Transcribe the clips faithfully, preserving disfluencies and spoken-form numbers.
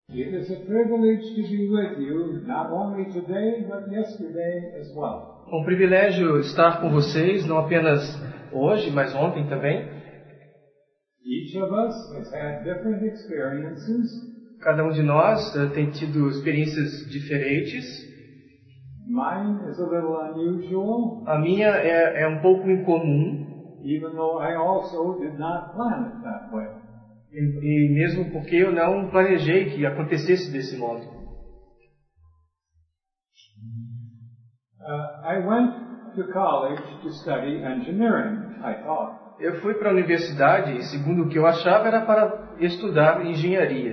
It is a privilege to be with you, not only today, but yesterday as well. Um privilégio estar com vocês, não apenas hoje, mas ontem também. Each of us has had different experiences. Cada um de nós uh, tem tido experiências diferentes. Mine is a little unusual. A minha é, é um pouco incomum. Even though I also did not plan it that way. E, e mesmo porque eu não planejei que acontecesse desse modo. Uh, I went to college to study engineering, I thought. Eu fui para a universidade e, segundo o que eu achava, era para estudar engenharia.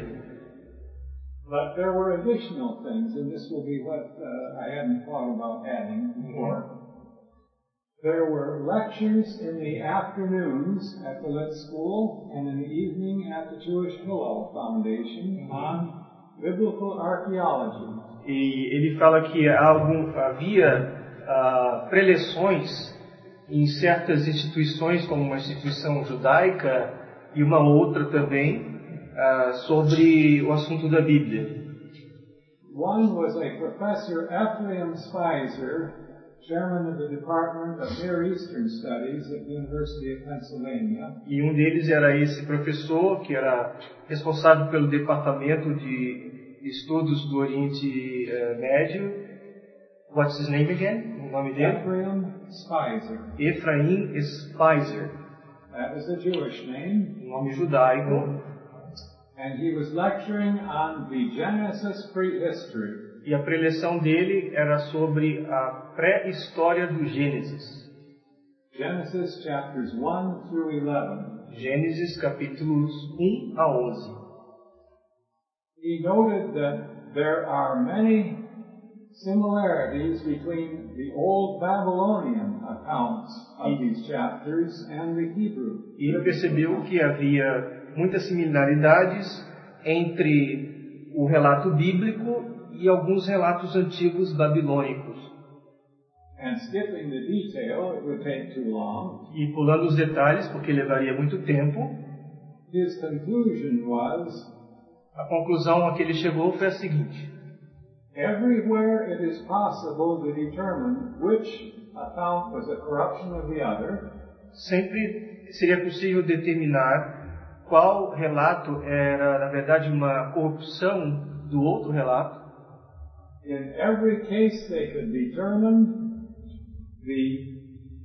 But there were additional things, and this will be what uh, I hadn't thought about adding before. There were lectures in the afternoons at the Lit School and in the evening at the Jewish Hillel Foundation on biblical archaeology. E ele fala que algum, havia uh, preleções em certas instituições, como uma instituição judaica e uma outra também, uh, sobre o assunto da Bíblia. One was a Professor Ephraim Spicer, Chairman of the Department of Near Eastern Studies at the University of Pennsylvania. E um deles era esse professor, que era responsável pelo departamento de estudos do Oriente uh, Médio. What's his name again? O nome dele? Ephraim Spicer. Ephraim Spicer. That was a Jewish name. Um nome judaico. And he was lecturing on the Genesis prehistory. E a preleção dele era sobre a pré-história do Gênesis. Genesis chapters one through eleven. Gênesis capítulos um a onze. He noted that there are many similarities between the old Babylonian accounts of these chapters and the Hebrew. E ele percebeu que havia muitas similaridades entre o relato bíblico e alguns relatos antigos babilônicos. And skipping the detail, it would take too long. E pulando os detalhes, porque levaria muito tempo, His conclusion was, a conclusão a que ele chegou foi a seguinte: everywhere it is possible to determine which account was a corruption of the other, sempre seria possível determinar qual relato era, na verdade, uma corrupção do outro relato. in every case they could determine the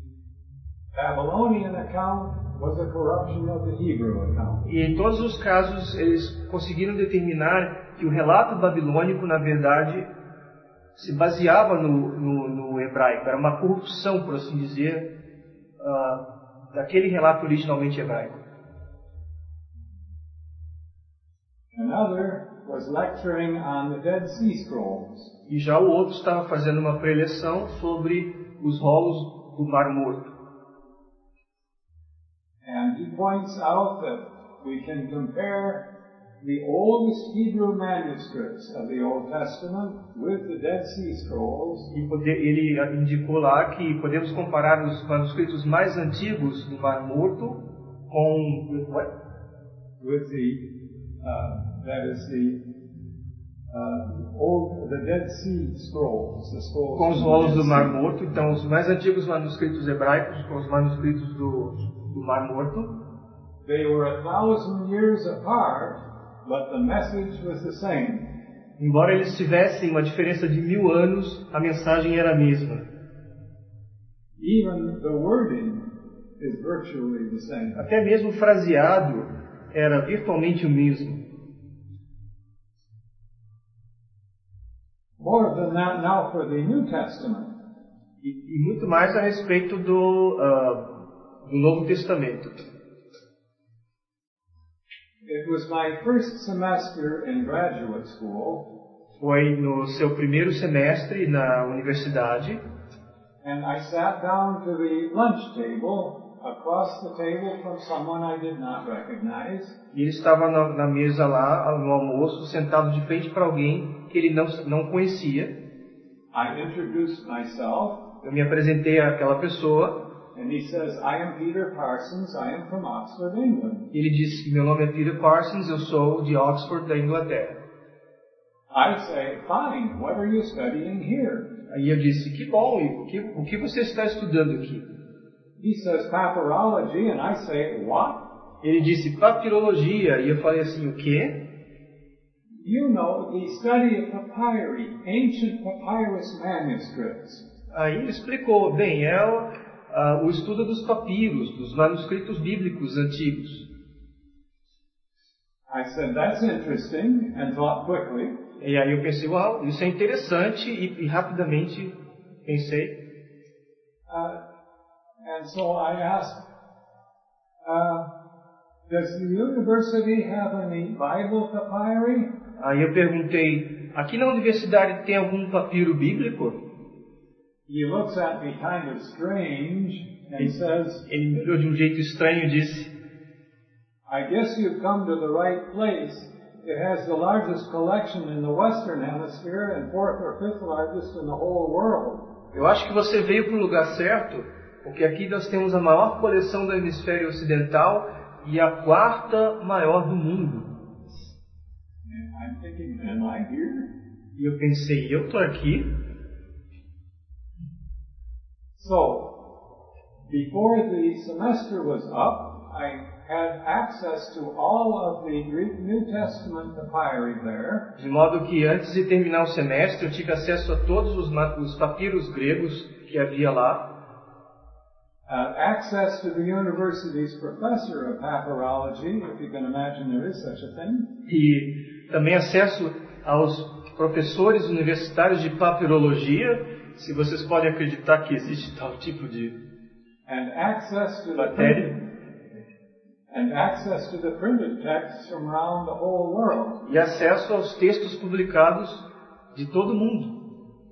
Babylonian account was a corruption of the Hebrew account. E em todos os casos eles conseguiram determinar que o relato babilônico, na verdade, se baseava no, no, no hebraico. Era uma corrupção, por assim dizer, uh, daquele relato originalmente hebraico. Another was lecturing on the Dead Sea Scrolls. E já o outro estava fazendo uma preleção sobre os rolos do Mar Morto. And he points out that we can compare the oldest Hebrew manuscripts of the Old Testament with the Dead Sea Scrolls. E poder, ele indicou lá que podemos comparar os manuscritos mais antigos do Mar Morto com with what? With the uh, that is the uh, old the Dead Sea Scrolls, the scrolls com os from rolos the do Dead Mar Sea. Morto. Então, os mais antigos manuscritos hebraicos com os manuscritos do, do Mar Morto. They were a thousand years apart, but the message was the same. Embora eles tivessem uma diferença de mil anos, a mensagem era a mesma. Even the wording is virtually the same. Até mesmo o fraseado era virtualmente o mesmo. More than that now for the New Testament. E, e muito mais a respeito do, uh, do Novo Testamento. It was my first semester in graduate school. Foi no seu primeiro semestre na universidade. And I sat down to the lunch table, across the table from someone I did not recognize. E ele estava na, na mesa lá, no almoço, sentado de frente para alguém que ele não, não conhecia. I introduced myself. Eu me apresentei àquela pessoa. And he says, I am Peter Parsons, I am from Oxford, England. Ele disse que meu nome é Peter Parsons, eu sou de Oxford, da Inglaterra. I say, fine, what are you studying here? Aí eu disse, que bom, e o que, o que você está estudando aqui? He says papyrology, and I say, what? Ele disse papirologia, e eu falei assim, o quê? You know, the study of papyri, ancient papyrus manuscripts. Aí ele explicou, bem, é o, uh, o estudo dos papiros, dos manuscritos bíblicos antigos. I said, that's interesting, and thought quickly. E aí eu pensei, uau, isso é interessante, e, e rapidamente pensei. Uh, and so I asked, uh, does the university have any Bible papyri? Aí eu perguntei, aqui na universidade tem algum papiro bíblico? He looks at me kind of strange and Ele, says, ele me olhou de um jeito estranho e disse, I guess you've come to the right place. It has the largest collection in the Western Hemisphere and fourth or fifth largest in the whole world. eu acho que você veio para o lugar certo, porque aqui nós temos a maior coleção do hemisfério ocidental e a quarta maior do mundo. And I'm thinking, am I here? E eu pensei, eu estou aqui? So, before the semester was up, I had access to all of the Greek New Testament papyri there. De modo que antes de terminar o semestre eu tive acesso a todos os, os papiros gregos que havia lá. Uh, access to the university's professor of papyrology, if you can imagine there is such a thing. E também acesso aos professores universitários de papirologia, se vocês podem acreditar que existe tal tipo de and access to the matéria. printed, and access to the printed texts from around the whole world. E acesso aos textos publicados de todo mundo.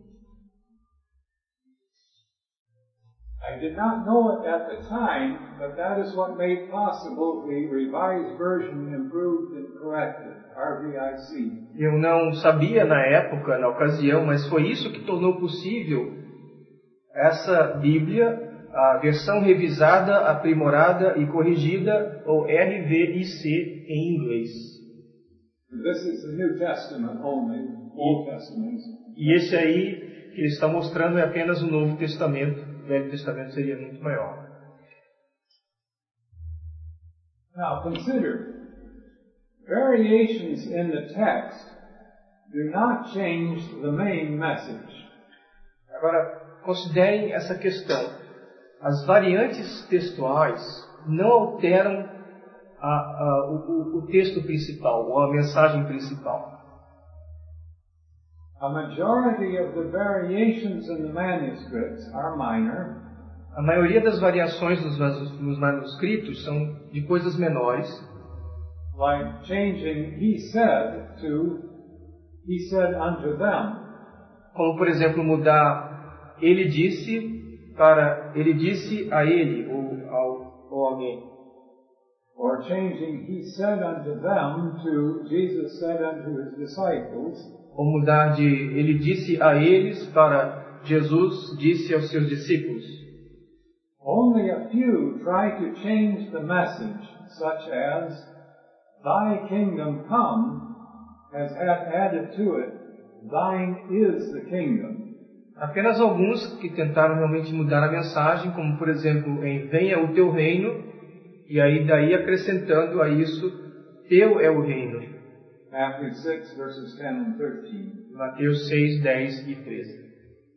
I did not know it at the time, but that is what made possible the Revised Version Improved and Corrected, R V I C. Eu não sabia na época, na ocasião, mas foi isso que tornou possível essa Bíblia, a versão revisada, aprimorada e corrigida, ou R V I C em inglês. This is the New Testament only, Old Testament. E esse aí que ele está mostrando é apenas o Novo Testamento. O Velho Testamento seria muito maior. Now consider, variations in the text do not change the main message. Agora, considerem essa questão. As variantes textuais não alteram a, a, o, o texto principal, ou a mensagem principal. A majority of the variations in the manuscripts are minor. A maioria das variações nos, nos manuscritos são de coisas menores. Like changing he said to he said unto them. Como, por exemplo, mudar ele disse para ele disse a ele ou, ao, ou alguém. Or changing he said unto them to Jesus said unto his disciples. Ou mudar de ele disse a eles para Jesus disse aos seus discípulos. Only a few try to change the message, such as, Thy kingdom come, has had added to it, Thine is the kingdom. Apenas alguns que tentaram realmente mudar a mensagem, como por exemplo em venha o teu reino, e aí daí acrescentando a isso, teu é o reino. Matthew six, verses ten and thirteen. Mateus seis, dez e treze.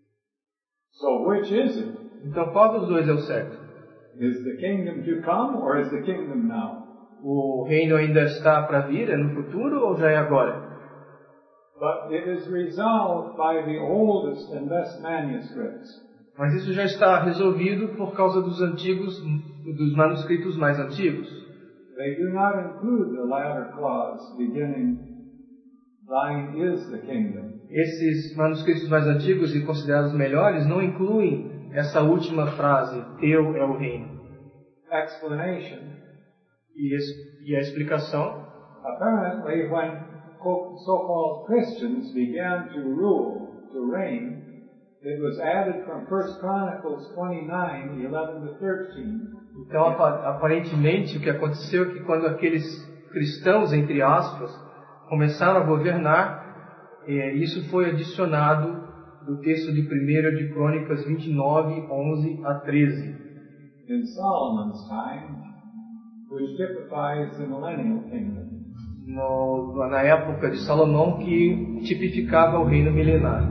So which is it? Então qual dos dois é o certo? Is the kingdom to come or is the kingdom now? O reino ainda está para vir, é no futuro ou já é agora? But it is resolved by the oldest and best manuscripts. Mas isso já está resolvido por causa dos antigos, dos manuscritos mais antigos. They do not include the latter clause beginning, Thine is the kingdom. Esses manuscritos mais antigos e considerados melhores não incluem essa última frase, teu é o reino. Explanation. E, e a explicação? Apparently, when so-called Christians began to rule, to reign, it was added from First Chronicles twenty-nine, eleven to thirteen. Então, aparentemente, o que aconteceu é que quando aqueles cristãos, entre aspas, começaram a governar, é, isso foi adicionado do texto de primeira de Crônicas vinte e nove, onze a treze. In Solomon's time, which typifies the millennial kingdom. No, na época de Salomão, que tipificava o reino milenar.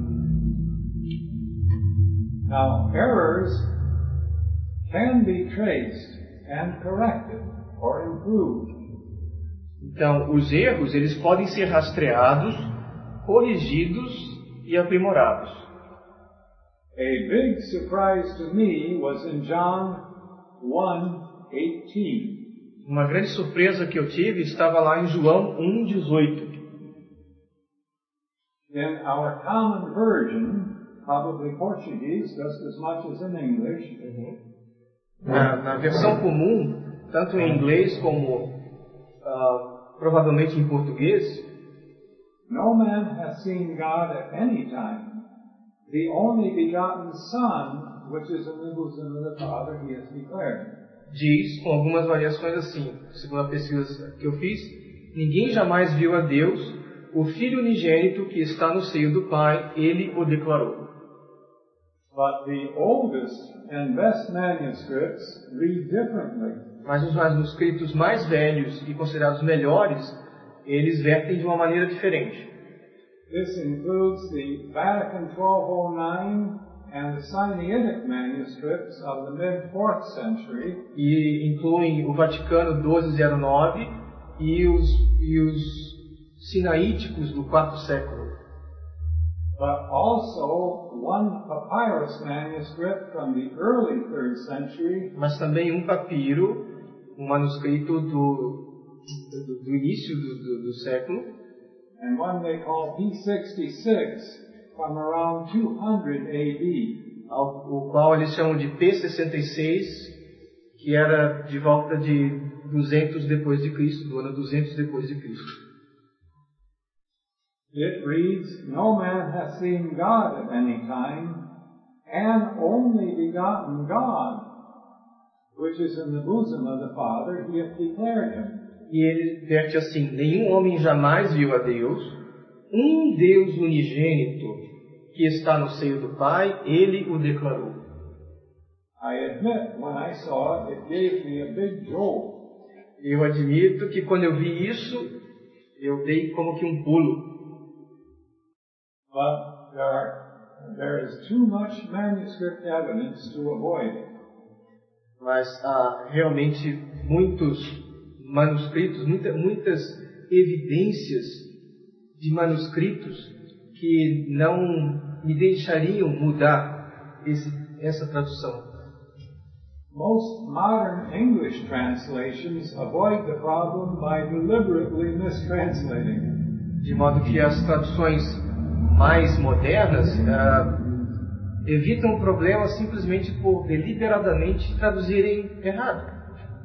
Now, errors can be traced and corrected or improved. Então, os erros, eles podem ser rastreados, corrigidos e aprimorados. A big surprise to me was in John one eighteen. Uma grande surpresa que eu tive estava lá em João um, dezoito. In our common version, probably Portuguese, just as much as in English, Uhum. na, na versão comum, tanto em inglês como uh, provavelmente em português, no man has seen God at any time. The only begotten Son, which is in the bosom of the Father, he has declared. diz, com algumas variações assim, segundo a pesquisa que eu fiz, ninguém jamais viu a Deus, o Filho unigênito que está no seio do Pai, ele o declarou. But the oldest and best manuscripts read differently. Mas os manuscritos mais velhos e considerados melhores, eles vertem de uma maneira diferente. This includes the Vatican twelve oh nine and the Sinaitic manuscripts of the mid-fourth century. E incluem o Vaticano doze zero nove e os, e os sinaíticos do quarto século. But also one papyrus manuscript from the early third century. Mas também um papiro, um manuscrito do, do, do início do, do, do século. And one they call P sixty-six from around two hundred A D. O qual eles chamam de P sessenta e seis, que era de volta de duzentos depois de Cristo, do ano duzentos depois de Cristo. It reads, no man hath seen God at any time, and only begotten God, which is in the bosom of the Father, he hath declared him. E ele verte assim, nenhum homem jamais viu a Deus, um Deus unigênito que está no seio do Pai, ele o declarou. I admit, when I saw it, it gave me a big jolt. Eu admito que quando eu vi isso, eu dei como que um pulo. But there, are, there is too much manuscript evidence to avoid it. Mas há realmente muitos manuscritos, muita, muitas evidências de manuscritos que não me deixariam mudar esse, essa tradução. Most modern English translations avoid the problem by deliberately mistranslating it. De modo que as traduções mais modernas uh, evitam o problema simplesmente por deliberadamente traduzirem errado.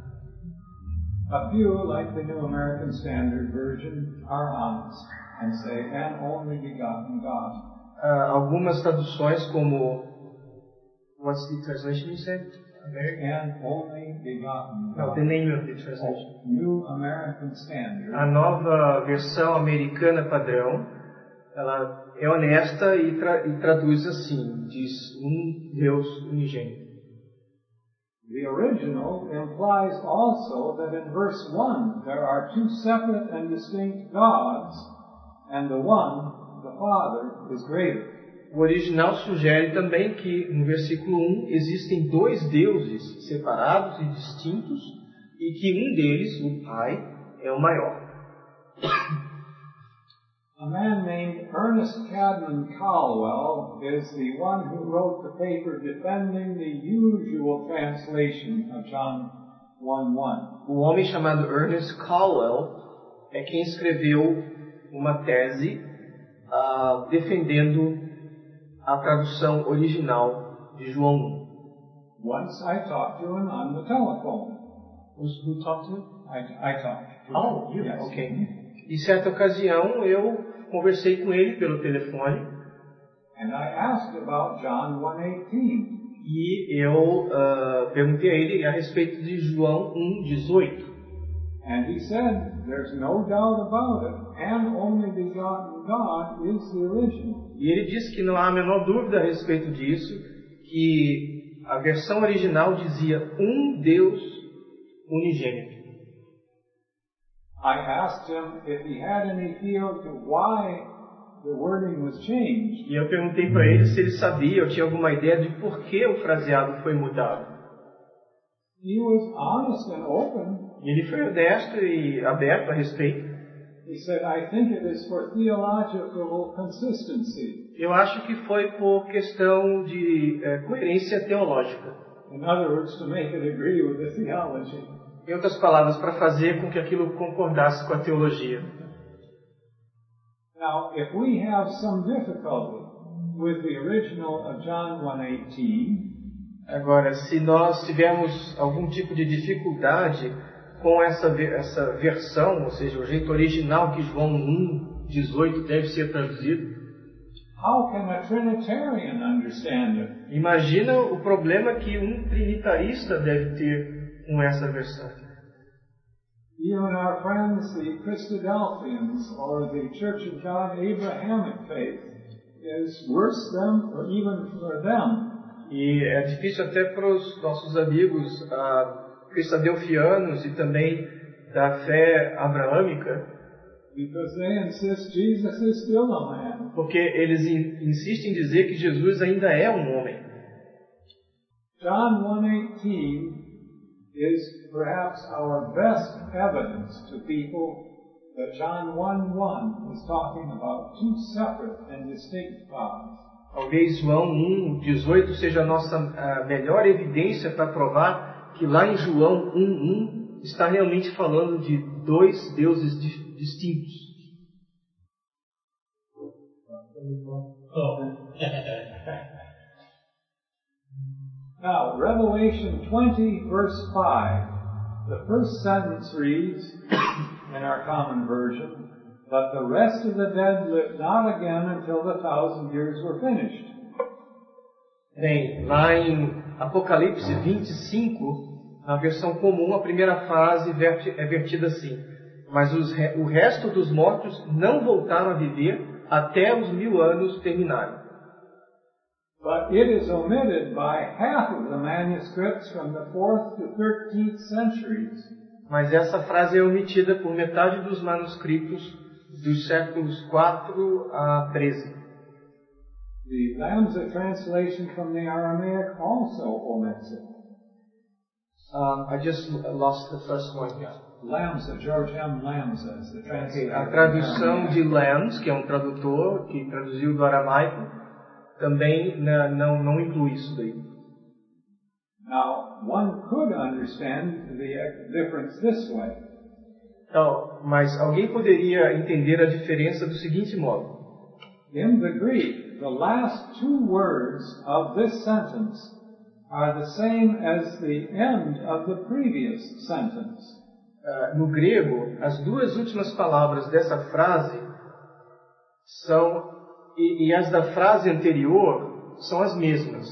A few, like the New American Standard Version, are honest and say, "And only begotten God." Uh, algumas traduções, como what's the translation you said? And only begotten God. No, the name of the translation. New American Standard. A nova versão americana padrão, ela é honesta e, tra e traduz assim, diz um Deus unigênito. The original implies also that in verse one there are two separate and distinct gods, and the one, the Father, is greater. O original sugere também que no versículo um existem dois deuses separados e distintos e que um deles, o Pai, é o maior. A man named Ernest Cadman Caldwell is the one who wrote the paper defending the usual translation of John one one. O homem chamado Ernest Caldwell é quem escreveu uma tese uh, defendendo a tradução original de João um. Once I talked to him on the telephone. Who talked to him? I, I talked to him. Oh, you? Yes. Okay. Em certa ocasião, eu conversei com ele pelo telefone. And I asked about John one eighteen. E eu uh, perguntei a ele a respeito de João um dezoito. And he said, there's no doubt about it, and only begotten God is the original. E ele disse que não há a menor dúvida a respeito disso, que a versão original dizia um Deus unigênito. I asked him if he had any feel to why the wording was changed. E eu perguntei para ele se ele sabia ou tinha alguma ideia de por que o fraseado foi mudado. He was honest and open. E ele foi honesto e aberto a respeito. He said, I think it is for theological consistency. Eu acho que foi por questão de é, coerência teológica. In other words, to make it agree with the theology. Em outras palavras, para fazer com que aquilo concordasse com a teologia. Now, if we have some difficulty with the original of John one eighteen, agora, se nós tivermos algum tipo de dificuldade com essa, essa versão, ou seja, o jeito original que João um, dezoito deve ser traduzido, how can a Trinitarian understand it? Imagina o problema que um trinitarista deve ter com essa versão. Even our friends, the Christadelphians, or the Church of God Abrahamic faith, is worse than, or even for them. E é difícil até para os nossos amigos uh, cristadelfianos e também da fé abraâmica, because they insist Jesus is still a man. Porque eles in, insistem em dizer que Jesus ainda é um homem. John one eighteen is perhaps our best evidence to people that John one one is talking about two separate and distinct gods. Talvez João um, dezoito seja a nossa a melhor evidência para provar que lá em João um, um está realmente falando de dois deuses di- distintos. Now, Revelation twenty, verse five. The first sentence reads, in our common version, but the rest of the dead lived not again until the thousand years were finished. Bem, lá em Apocalipse vinte e cinco, na versão comum, a primeira frase é vertida assim: mas os, o resto dos mortos não voltaram a viver até os mil anos terminarem. But it is omitted by half of the manuscripts from the fourth to thirteenth centuries. Mas essa frase é omitida por metade dos manuscritos dos séculos quatro a treze. The Lamsa translation from the Aramaic also omits it. Um, I just lost the first one here. Lamsa, George M. Lamsa is the translator. A tradução de Lams, que é um tradutor que traduziu do aramaico, também não, não inclui isso daí. Now, one could understand the difference this way. Então, mas alguém poderia entender a diferença do seguinte modo. In the Greek, the last two words of this sentence are the same as the end of the previous sentence. Uh, no grego, as duas últimas palavras dessa frase são e, e as da frase anterior são as mesmas.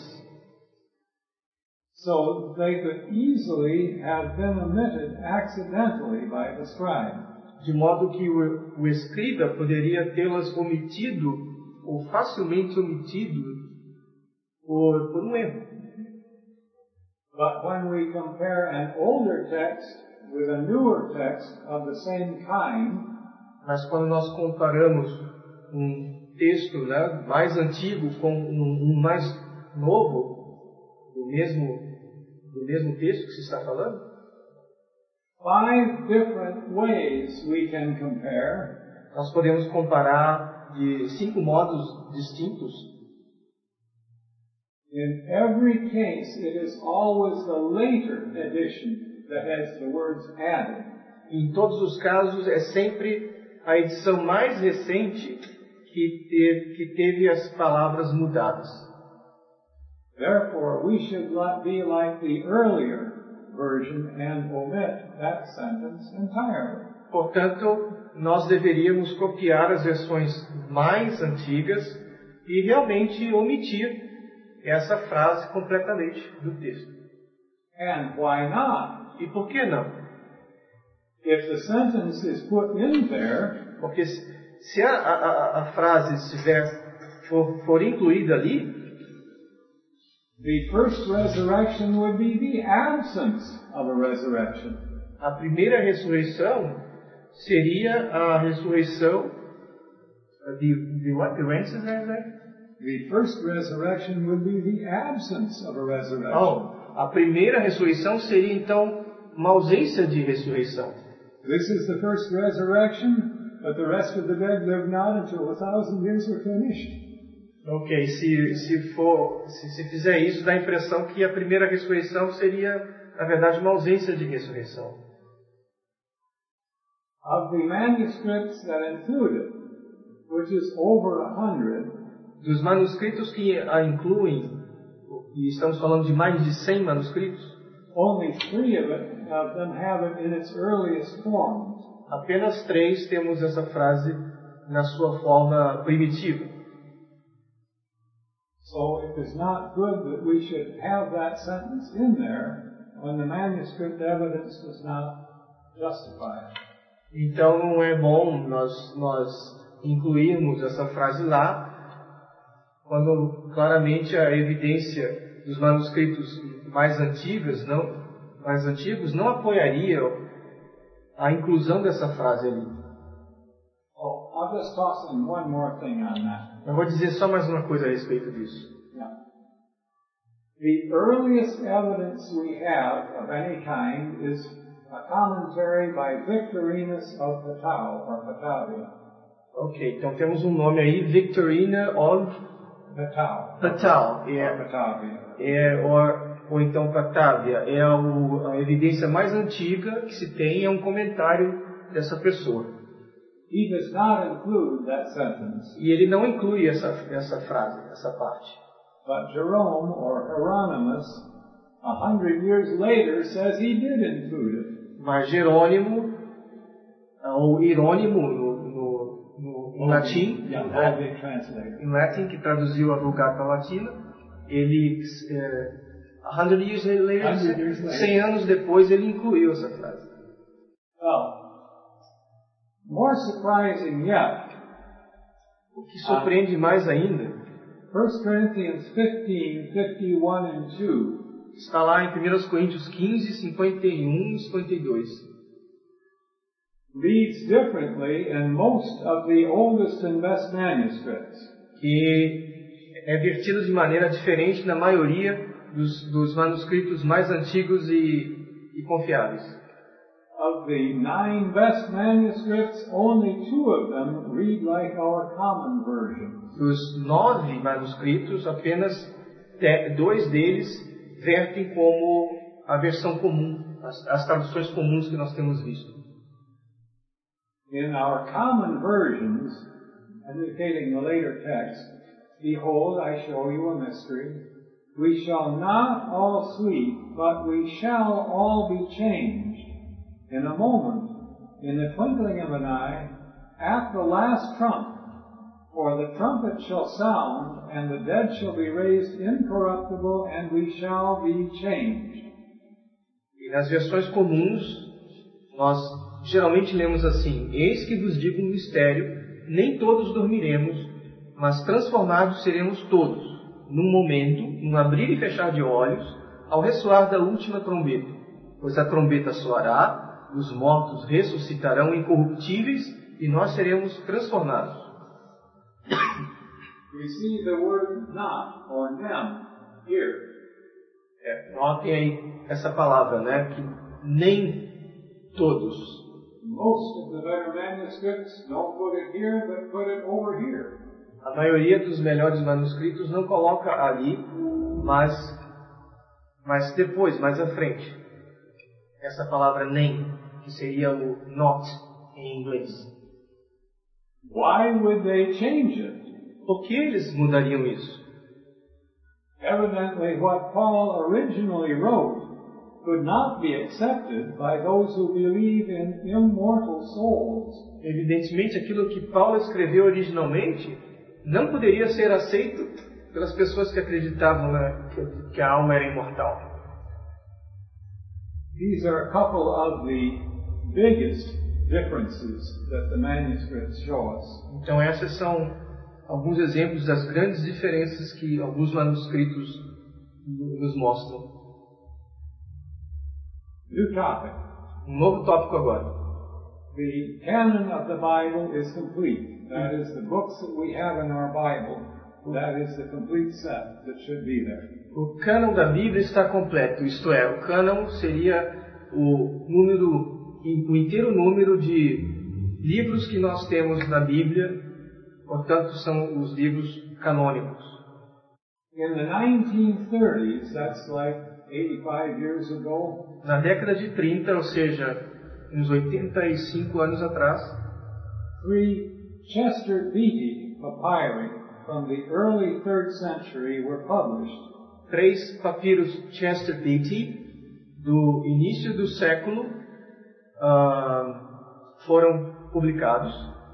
So they could easily have been omitted accidentally by the scribe. De modo que o, o escriba poderia tê-las omitido ou facilmente omitido por, por um erro. But when we compare an older text with a newer text of the same kind, mas quando nós comparamos um texto, né, mais antigo com um, um mais novo do mesmo do mesmo texto que se está falando, five different ways we can compare. Nós podemos comparar de cinco modos distintos. In every case, it is always the later edition that has the words added. Em todos os casos, é sempre a edição mais recente que teve, que teve as palavras mudadas. Therefore, we should be like the earlier version and omit that sentence entirely. Portanto, nós deveríamos copiar as versões mais antigas e realmente omitir essa frase completamente do texto. And why not? E por que não? If the sentence is put in there, porque se, se a, a, a frase estiver, for, for incluída ali, the first resurrection would be the absence of a resurrection. A primeira ressurreição seria a ressurreição de, de what? The resurrection? The first resurrection would be the absence of a resurrection. Oh, a primeira ressurreição seria então uma ausência de ressurreição. This is the first resurrection, but the rest of the dead live not until a thousand years are finished. Ok, se, se, for, se, se fizer isso, dá a impressão que a primeira ressurreição seria, na verdade, uma ausência de ressurreição. Of the manuscripts that include it, which is over a hundred, dos manuscritos que a incluem, e estamos falando de mais de cem manuscritos, only three of, it, of them have it in its earliest forms. Apenas três temos essa frase na sua forma primitiva. So it is not good that we should have that sentence in there when the manuscript evidence does not justify it. Então não é bom nós, nós incluirmos essa frase lá, quando claramente a evidência dos manuscritos mais antigos não, mais antigos não apoiaria a inclusão dessa frase ali. Oh, I'll just toss in one more thing on that. Eu vou dizer só mais uma coisa a respeito disso. Yeah. The earliest evidence we have of any kind is a commentary by Victorinus of Patau, or Batavia. Ok, então temos um nome aí, Victorina of Patau. Patau. É, Batavia. É, ou, ou então Batavia. É o, a evidência mais antiga que se tem, é um comentário dessa pessoa. He does not include that sentence. E ele não inclui essa, essa frase, essa parte. But Jerome, or Hieronymus, a hundred years later, says he did include it. Mas Jerônimo, ou Irônimo no, no, no, em latim, Yeah, em latim, que traduziu a Vulgata Latina, ele, é, a hundred years later, cem anos depois, ele incluiu essa frase. Well, more surprising yet, o que surpreende mais ainda, First Corinthians fifteen, fifty-one and two, está lá em primeira Coríntios quinze, cinquenta e um e cinquenta e dois. Reads differently in most of the oldest and best manuscripts. Que é vertido de maneira diferente na maioria dos, dos manuscritos mais antigos e, e confiáveis. Of the nine best manuscripts, only two of them read like our common version. Dos nove manuscritos, apenas dois deles vertem como a versão comum, as, as traduções comuns que nós temos visto. In our common versions, indicating the later text, behold, I show you a mystery. We shall not all sleep, but we shall all be changed. In a moment, in the twinkling of an eye, at the last trump. For the trumpet shall sound, and the dead shall be raised incorruptible, and we shall be changed. E nas versões comuns, nós geralmente lemos assim: eis que vos digo um mistério, nem todos dormiremos, mas transformados seremos todos, num momento, num abrir e fechar de olhos, ao ressoar da última trombeta. Pois a trombeta soará, os mortos ressuscitarão incorruptíveis, e nós seremos transformados. We see the word not, or them, here. É, notem aí essa palavra, né? Que nem todos. Most of the better manuscripts don't put it here, but put it over here. A maioria dos melhores manuscritos não coloca ali, mas, mas depois, mais à frente. Essa palavra nem, que seria o not em inglês. Why would they change it? Por que eles mudariam isso? Evidently, what Paul originally wrote could not be accepted by those who believe in immortal souls. Evidentemente, aquilo que Paulo escreveu originalmente não poderia ser aceito pelas pessoas que acreditavam, né, que, que a alma era imortal. These are a couple of the biggest differences that the manuscripts show us. Então essas são alguns exemplos das grandes diferenças que alguns manuscritos nos mostram. New topic. Um novo tópico agora. The canon of the Bible is complete. That is, the books that we have in our Bible, that is the complete set that should be there. O cânon da Bíblia está completo, isto é, o cânon seria o número, o inteiro número de livros que nós temos na Bíblia, portanto são os livros canônicos. In the nineteen thirties, that's like eighty-five years ago. Na década de trinta, ou seja, uns oitenta e cinco anos atrás, three Chester Beatty papyri from the early third century were published. Três papiros Chester Beatty do início do século uh, foram publicados.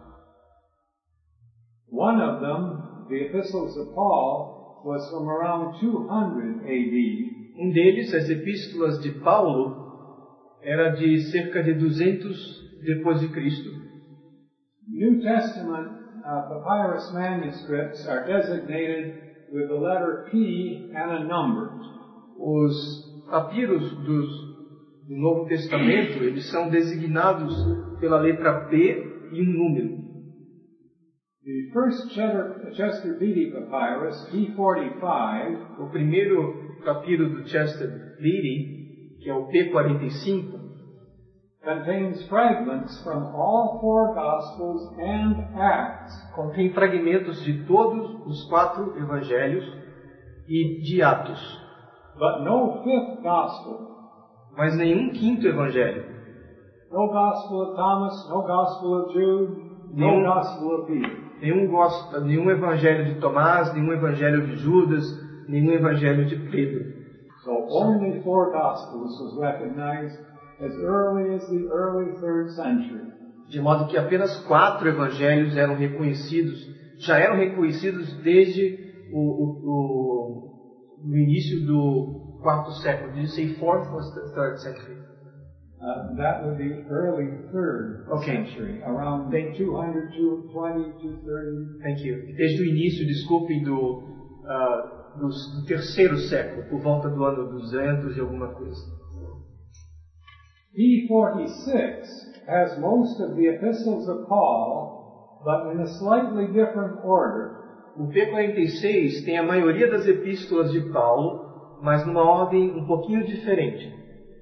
One of them, the Epistles of Paul, was from around two hundred A D. Um deles, as Epístolas de Paulo, era de cerca de duzentos depois de Cristo. New Testament uh, papyrus manuscripts are designated with the letter P and a number. Os papiros dos, do Novo Testamento, eles são designados pela letra P e um número. The first Chester, Chester Beatty papyrus, P forty-five, o primeiro papiro do Chester Beatty, que é o P quarenta e cinco, contains fragments from all four Gospels and Acts. Contém fragmentos de todos os quatro evangelhos e de Atos. But no fifth Gospel. Mas nenhum quinto evangelho. No Gospel of Thomas, no Gospel of Jude, nenhum, no Gospel of Peter. Nenhum, nenhum evangelho de Tomás, nenhum evangelho de Judas, nenhum evangelho de Pedro. So only four Gospels was recognized as early as the early third century. De modo que apenas quatro evangelhos eram reconhecidos, já eram reconhecidos desde o, o, o, o início do quarto século. Did you say fourth or third century? Uh, that would be early third okay. century, around two hundred, two twenty, two thirty. Thank you. Desde o início, desculpem, do, uh, do, do terceiro século, por volta do ano duzentos e alguma coisa. P forty-six has most of the epistles of Paul, but in a slightly different order. O P quarenta e seis tem a maioria das epístolas de Paulo, mas numa ordem um pouquinho diferente.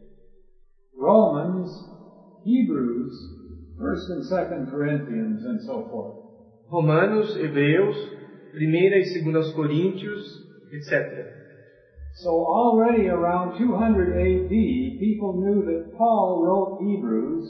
Romans, Hebrews, First and Second Corinthians, and so forth. Romanos, Hebreus, Primeira e Segunda Coríntios, etcétera. So already around two hundred A D, people knew that Paul wrote Hebrews.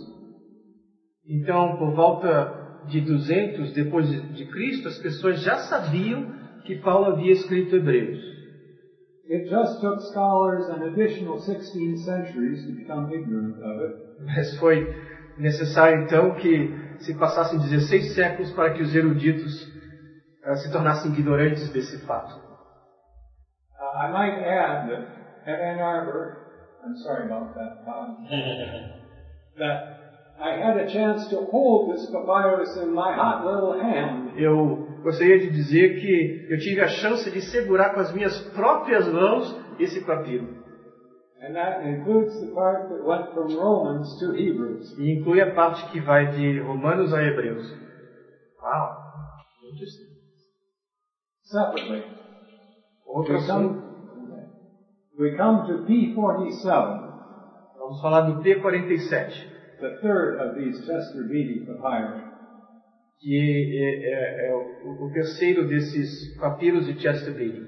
Então, por volta de duzentos depois de Cristo, as pessoas já sabiam que Paulo havia escrito Hebreus. It just took scholars an additional sixteen centuries to become ignorant of it. Mas foi necessário então que se passassem dezesseis séculos para que os eruditos uh, se tornassem ignorantes desse fato. Uh, I might add that at Ann Arbor, I'm sorry about that, Todd, that I had a chance to hold this papyrus in my hot little hand. Eu gostaria de dizer que eu tive a chance de segurar com as minhas próprias mãos esse papiro. And that includes the part that went from Romans to Hebrews. E inclui a parte que vai de Romanos a Hebreus. Wow, interesting. Separately, Outro we come, we come to P forty-seven. Vamos falar do P quarenta e sete. The third of these Chester Beatty papyri. Que é, é, é o, o terceiro desses papiros de Chester Beatty.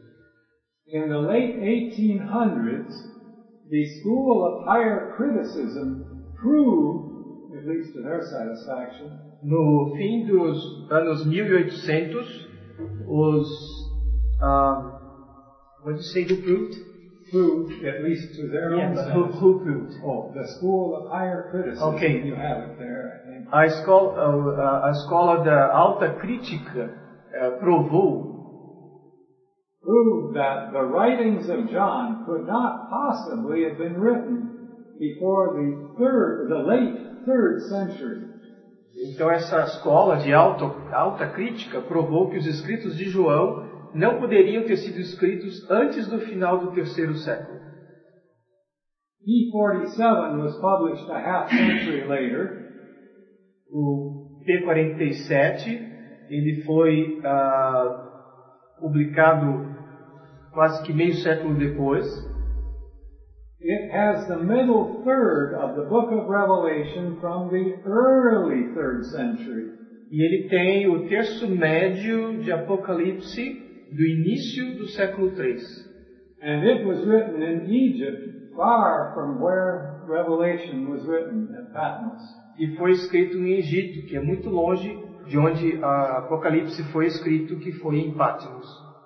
In the late eighteen hundreds, the school of higher criticism proved, at least to their satisfaction, no fim dos anos mil e oitocentos, os um, what did you say, who proved? Proved, at least to their yeah, own but who, who proved? Oh, the school of higher criticism. Okay. You have it there. A escola, a escola da alta crítica uh, provou proved that the writings of John could not possibly have been written before the third, the late third century. Então essa escola de alta, alta crítica provou que os escritos de João não poderiam ter sido escritos antes do final do terceiro século. P forty-seven was published a half century later. O P quarenta e sete ele foi uh, publicado quase que meio século depois. It has the middle third of the book of Revelation from the early third century. E ele tem o terço médio de Apocalipse do início do século três. And it was written in Egypt, far from where Revelation was written at Patmos. E foi escrito em Egito, que é muito longe de onde a Apocalipse foi escrito, que foi em Patmos.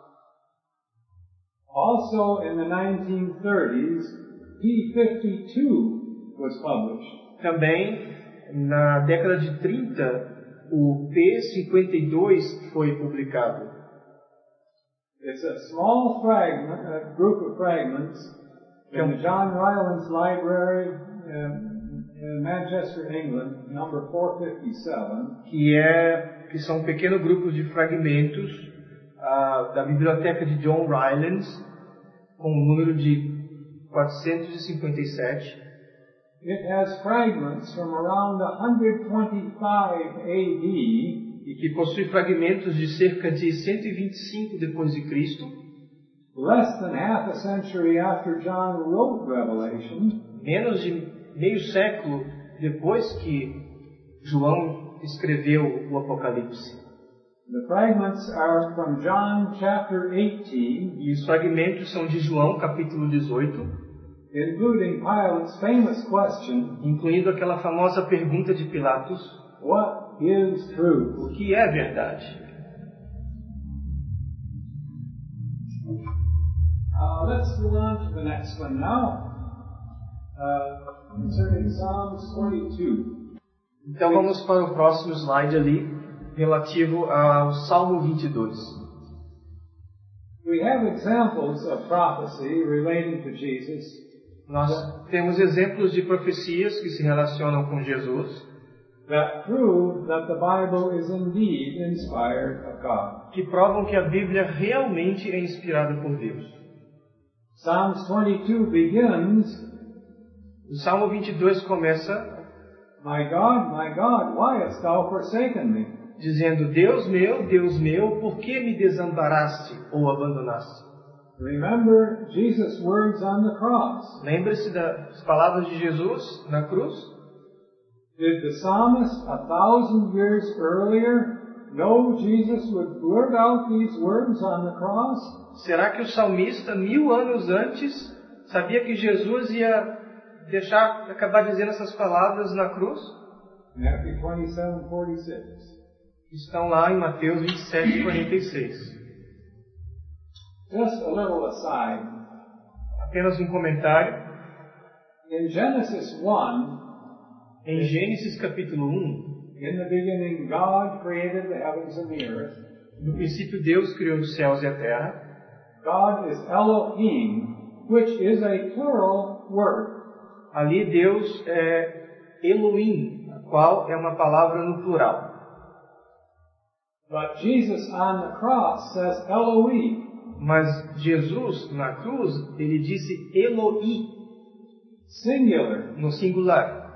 Also in the nineteen thirties, P fifty-two was published. Também, na década de trinta, o P cinquenta e dois foi publicado. It's a small fragment, a group of fragments from the John Rylands Library in, in Manchester, England, number four fifty-seven. Que, é, que são um pequeno grupo de fragmentos uh, da biblioteca de John Rylands, com o número de quatrocentos e cinquenta e sete. It has fragments from around one twenty-five A D. E que possui fragmentos de cerca de cento e vinte e cinco depois de Cristo. Less than half a century after John wrote Revelation. Menos de meio século depois que João escreveu o Apocalipse. The fragments are from John chapter eighteen. E os fragmentos são de João capítulo dezoito. Including Pilate's famous question, incluindo aquela famosa pergunta de Pilatos: What is truth? O que é verdade? Uh, let's go on to the next one now. Uh, concerning Psalms twenty-two. Então vamos para o próximo slide ali, relativo ao Salmo vinte e dois. We have examples of prophecy relating to Jesus. Nós temos exemplos de profecias que se relacionam com Jesus, that prove that the Bible is indeed inspired of God. Que provam que a Bíblia realmente é inspirada por Deus. Psalms twenty-two begins. O Salmo vinte e dois começa: My God, my God, why hast thou forsaken me? Dizendo: Deus meu, Deus meu, por que me desamparaste ou abandonaste? Remember Jesus' words on the cross. Lembre-se das palavras de Jesus na cruz. Did the psalmist a thousand years earlier know Jesus would blurt out these words on the cross? Será que o salmista, mil anos antes, sabia que Jesus ia deixar, acabar dizendo essas palavras na cruz? Matthew twenty-seven forty-six. Estão lá em Mateus vinte e sete, quarenta e seis. Just a little aside. Apenas um comentário. In Genesis one, em Gênesis capítulo um, in the beginning God created the heavens and the earth. No princípio Deus criou os céus e a terra. God is Elohim, which is a plural word. Ali Deus é Elohim, a qual é uma palavra no plural. But Jesus on the cross says Elohim. Mas Jesus, na cruz, ele disse Eloi, singular, no singular.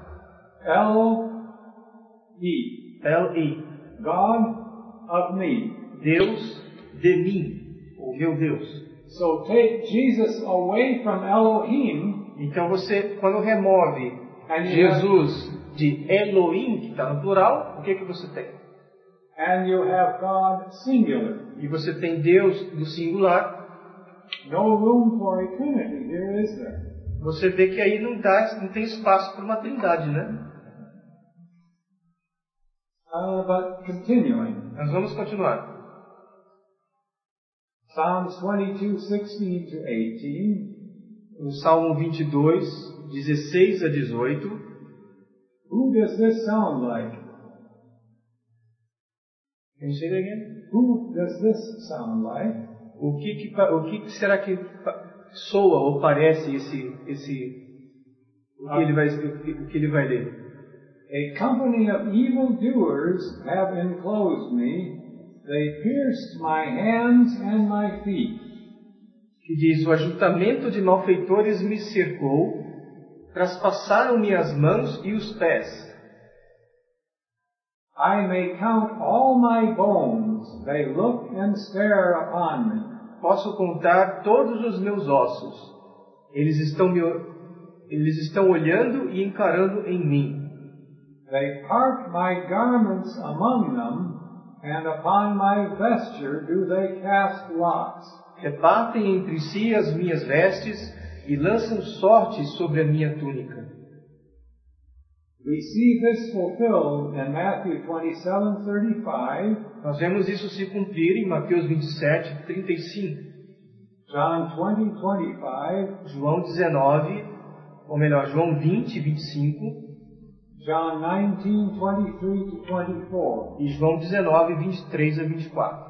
El-I. El-I. God of me. Deus de mim, ou meu Deus. So take Jesus away from Elohim. Então você, quando remove Jesus de Elohim, que está no plural, o que que você tem? And you have God singular. E você tem Deus do singular. No room for a Trinity here, is there? Você vê que aí não, dá, não tem espaço para uma trindade, né? Uh, but continuing. Nós vamos continuar. Psalms twenty-two, sixteen to eighteen. O Salmo vinte e dois, dezesseis a dezoito. Who does this sound like? Can you say it again? Who does this sound like? O que, que, o que será que soa ou parece esse, esse O que ele vai, o que ele vai ler? A company of evildoers have enclosed me. They pierced my hands and my feet. Que diz, o ajuntamento de malfeitores me cercou, traspassaram minhas mãos e os pés. I may count all my bones. They look and stare upon me. Posso contar todos os meus ossos. Eles estão me, eles estão olhando e encarando em mim. They part my garments among them, and upon my vesture do they cast lots. Repartem entre si as minhas vestes e lançam sorte sobre a minha túnica. We see this fulfilled in Matthew twenty-seven thirty-five, Nós vemos isso se cumprir em Mateus vinte e sete, trinta e cinco, John twenty twenty-five, João dezenove, ou melhor, João vinte, vinte e cinco, John nineteen twenty-three to twenty-four. e João dezenove, vinte e três a vinte e quatro.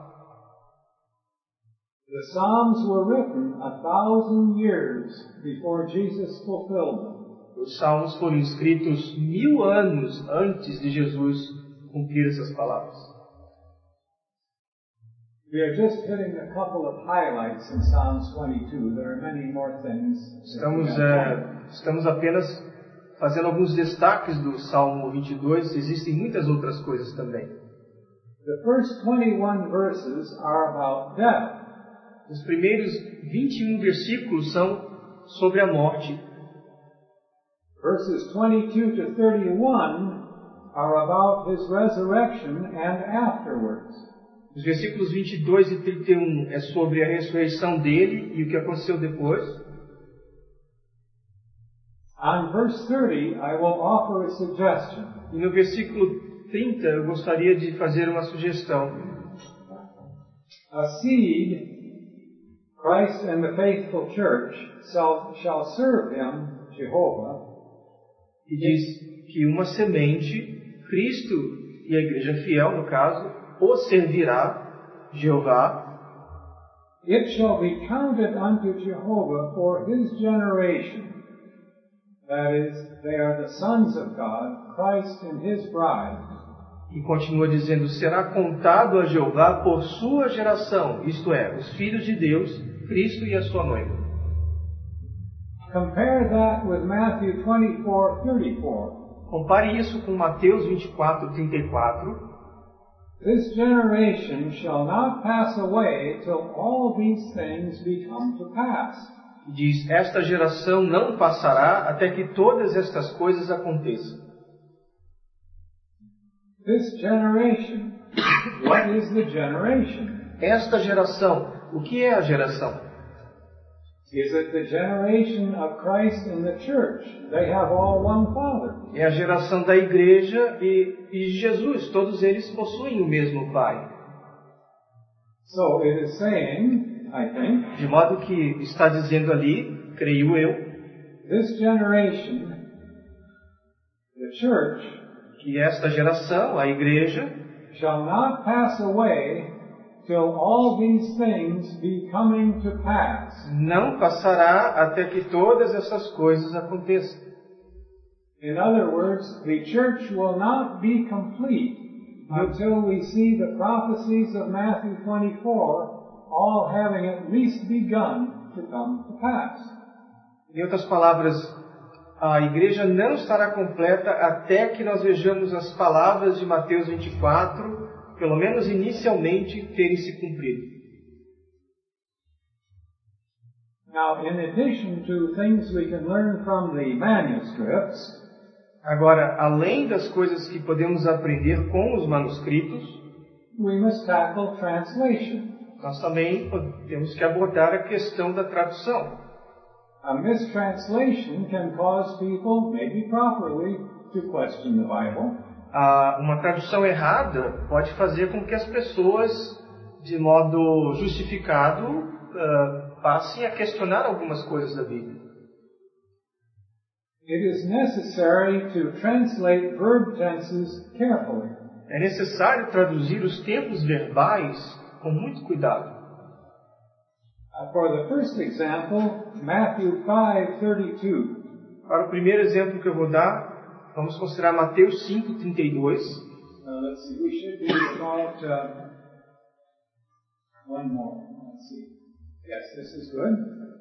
The Psalms were written a thousand years before Jesus fulfilled them. Os salmos foram escritos mil anos antes de Jesus cumprir essas palavras. We are just hitting a couple of highlights in Psalms twenty-two. There are many more things. Estamos, é, estamos apenas fazendo alguns destaques do Salmo vinte e dois. Existem muitas outras coisas também. The first twenty-one verses are about death. Os primeiros vinte e um versículos são sobre a morte. Verses twenty-two to thirty-one are about his resurrection and afterwards. Os versículos vinte e dois e trinta e um é sobre a ressurreição dele e o que aconteceu depois. On verse thirty, I will offer a suggestion. E no versículo trinta eu gostaria de fazer uma sugestão. A seed, Christ and the faithful church shall, shall serve him, Jehovah. E diz que uma semente, Cristo e a igreja fiel, no caso, o servirá, Jeová. It shall be counted unto Jehovah for his generation. That is, they are the sons of God, Christ and his bride. E continua dizendo, será contado a Jeová por sua geração, isto é, os filhos de Deus, Cristo e a sua noiva. Compare that with Matthew twenty-four thirty-four. Compare isso com Mateus vinte e quatro, trinta e quatro. This generation shall not pass away till all these things be come to pass. Diz, esta geração não passará até que todas estas coisas aconteçam. This generation, what is the generation? Esta geração, o que é a geração? Is it the generation of Christ and the church? They have all one Father. É a geração da igreja e, e de Jesus. Todos eles possuem o mesmo Pai. So it is saying, I think, de modo que está dizendo ali, creio eu, this generation, the church, que esta geração, a igreja, shall not pass away till all these things be coming to pass. Não passará até que todas essas coisas aconteçam. In other words, the church will not be complete until we see the prophecies of Matthew twenty-four all having at least begun to come to pass. Em outras palavras, a igreja não estará completa até que nós vejamos as palavras de Mateus vinte e quatro, pelo menos inicialmente, terem se cumprido. Now, in addition to things we can learn from the manuscripts, agora, além das coisas que podemos aprender com os manuscritos, we must tackle translation. Nós também temos que abordar a questão da tradução. A mistranslation can cause people, maybe properly, to question the Bible. Ah, uma tradução errada pode fazer com que as pessoas, de modo justificado, uh, passem a questionar algumas coisas da Bíblia. It is necessary to translate verb tenses carefully. É necessário traduzir os tempos verbais com muito cuidado. Uh, for the first example, Matthew five thirty-two. Para o primeiro exemplo que eu vou dar, vamos considerar Mateus cinco, trinta e dois. Uh, let's see, we should be about uh, one more. Let's see. Yes, this is good.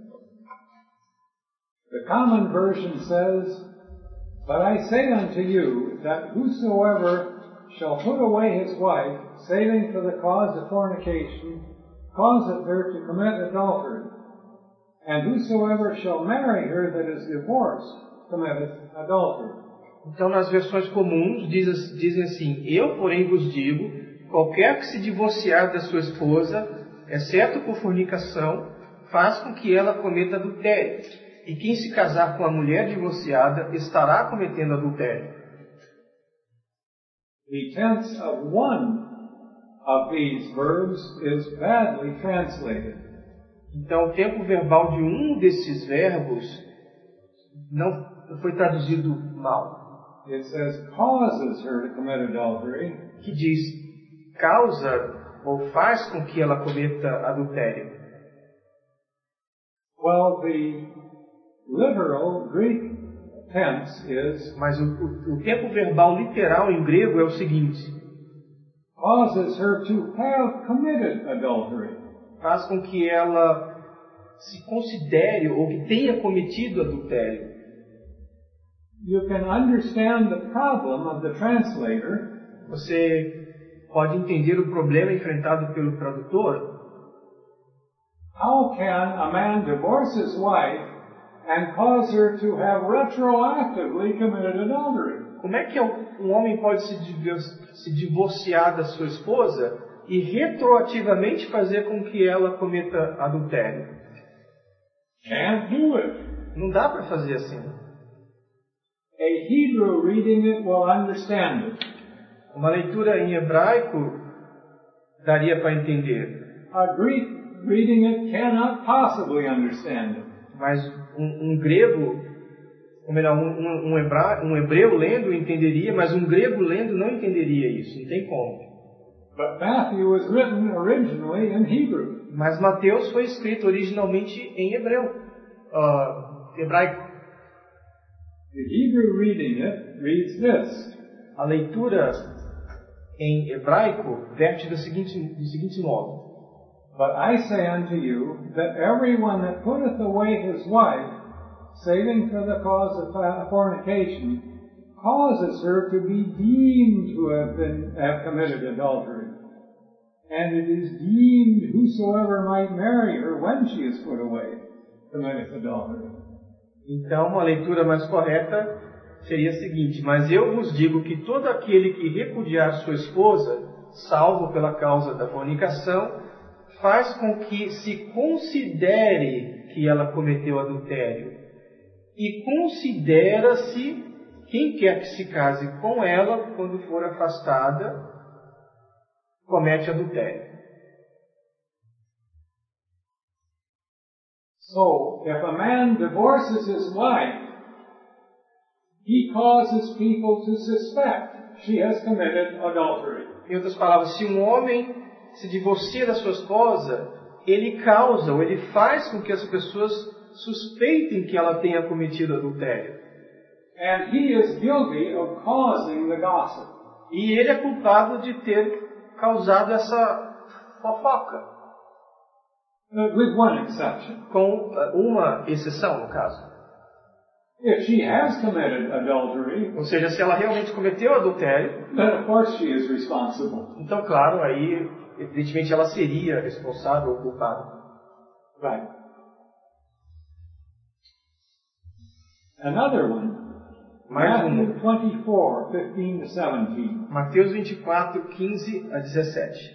The common version says, "But I say unto you, that whosoever shall put away his wife, saving for the cause of fornication, causeth her to commit adultery. And whosoever shall marry her that is divorced, committeth adultery." Então, nas versões comuns, diz, dizem assim: Eu, porém, vos digo, qualquer que se divorciar da sua esposa, exceto por fornicação, faz com que ela cometa adultério. E quem se casar com a mulher divorciada estará cometendo adultério. The tense of one of these verbs is badly translated. Então, o tempo verbal de um desses verbos não foi traduzido mal. It says, causes her to commit adultery. Que diz, causa ou faz com que ela cometa adultério. Well, the literal Greek tense is... Mas o, o, o tempo verbal literal em grego é o seguinte. Causes her to have committed adultery. Faz com que ela se considere ou que tenha cometido adultério. You can understand the problem of the translator. Você pode entender o problema enfrentado pelo tradutor. How can a man divorce his wife and cause her to have retroactively committed adultery? Como é que um homem pode se divorciar da sua esposa e retroativamente fazer com que ela cometa adultério? Can't do it. Não dá para fazer assim. A Hebrew reading it will understand it. Uma leitura em hebraico daria para entender. A Greek reading it cannot possibly understand it. Mas um, um grego, ou melhor, um, um, um, hebra, um hebreu lendo entenderia, mas um grego lendo não entenderia isso. Não tem como. But Matthew was written originally in Hebrew. Mas Mateus foi escrito originalmente em hebreu, uh, hebraico. The Hebrew reading it reads this. A leitura em hebraico verte do seguinte, do seguinte modo. But I say unto you, that everyone that putteth away his wife, saving for the cause of fornication, causes her to be deemed to have been have committed adultery. And it is deemed whosoever might marry her when she is put away, committeth adultery. Então, a leitura mais correta seria a seguinte: mas eu vos digo que todo aquele que repudiar sua esposa, salvo pela causa da fornicação, faz com que se considere que ela cometeu adultério. E considera-se quem quer que se case com ela, quando for afastada, comete adultério. So, if a man divorces his wife, he causes people to suspect she has committed adultery. Em outras palavras, se um homem se divorcia da sua esposa, ele causa, ou ele faz com que as pessoas suspeitem que ela tenha cometido adultério. And he is guilty of causing the gossip. E ele é culpado de ter causado essa fofoca. With one exception. Com uma exceção, no caso. If she has committed adultery, ou seja, se ela realmente cometeu adultério, then of course she is responsible. Então, claro, aí, evidentemente, ela seria responsável ou culpada. Right. Another one. Mais um. Matthew twenty-four, fifteen to seventeen. Mateus vinte e quatro, quinze a dezessete.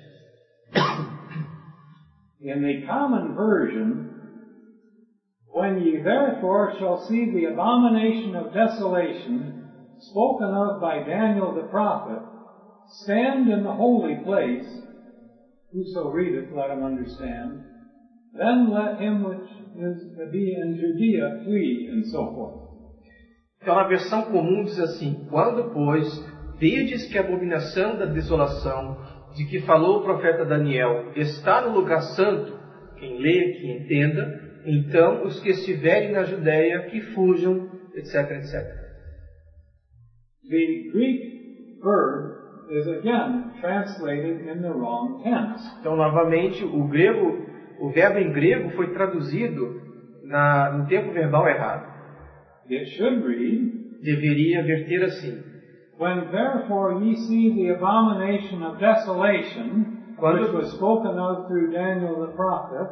In the common version, when ye therefore shall see the abomination of desolation spoken of by Daniel the prophet, stand in the holy place, whoso readeth, let him understand, then let him which is be in Judea flee, and so forth. Então a versão comum diz assim: quando, pois, vedes que a abominação da desolação, de que falou o profeta Daniel, está no lugar santo, quem lê, que entenda, então os que estiverem na Judéia, que fujam etc, etcétera. The Greek verb is again translated in the wrong tense. Então, novamente, o grego, o verbo em grego foi traduzido na, no tempo verbal errado. It should read, Deveria verter assim. when therefore ye see the abomination of desolation, Quando- which was spoken of through Daniel the prophet,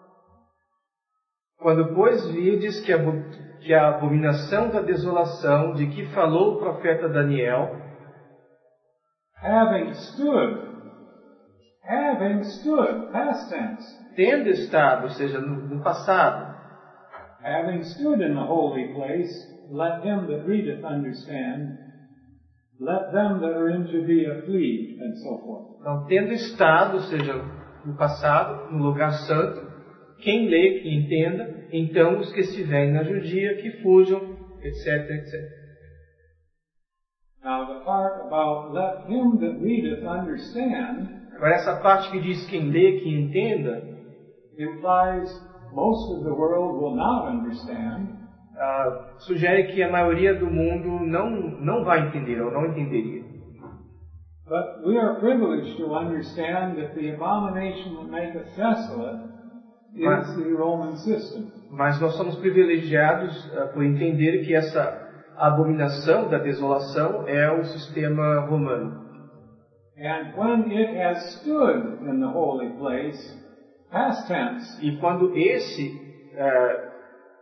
Quando, pois, virdes que a, abo- que a abominação da desolação, de que falou o profeta Daniel, having stood, having stood, past tense, tendo estado, ou seja, no, no passado, having stood in the holy place, let him that readeth understand, let them that are in Judea flee, and so forth. então, tendo estado, ou seja, no passado, no lugar santo, quem lê, que entenda, então os que estiverem na Judéia, que fujam, etc, etcétera. Now the part about let him that readeth understand Agora, essa parte que diz quem lê, que entenda, implies most of the world will not understand, ah, sugere que a maioria do mundo não, não vai entender, ou não entenderia. but we are privileged to understand that the abomination that maketh desolate Mas- is the Roman system. Mas nós somos privilegiados ah, por entender que essa abominação da desolação é o sistema romano. And when it has stood in the holy place, past tense, E quando esse ah,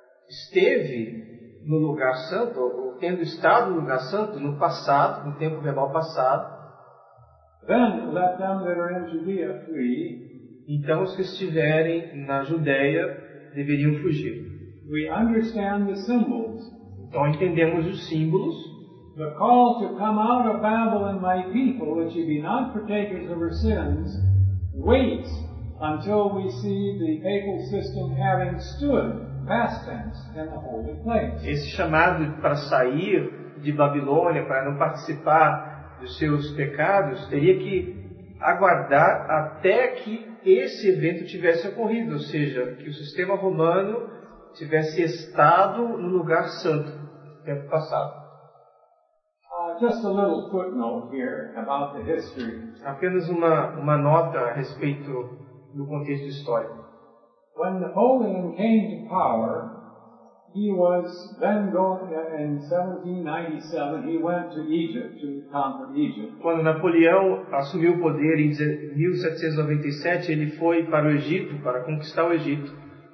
esteve no lugar santo, ou tendo estado no lugar santo, no passado, no tempo verbal passado, then let them that are in Judea flee. então os que estiverem na Judéia deveriam fugir. We understand the symbols. Então entendemos os símbolos. The call to come out of Babylon, my people, that ye be not partakers of her sins, waits until we see the papal system having stood, past tense, in the holy place. Esse chamado para sair de Babilônia, para não participar dos seus pecados, teria que aguardar até que esse evento tivesse ocorrido, ou seja, que o sistema romano tivesse estado no lugar santo, no tempo passado. Uh, just a little footnote here about the history. Apenas uma, uma nota a respeito do contexto histórico. When Napoleon came to power, he was then going, in seventeen ninety-seven, he went to Egypt to conquer Egypt. Quando Napoleão assumiu o poder em mil setecentos e noventa e sete, ele foi para o Egito, para conquistar o Egito.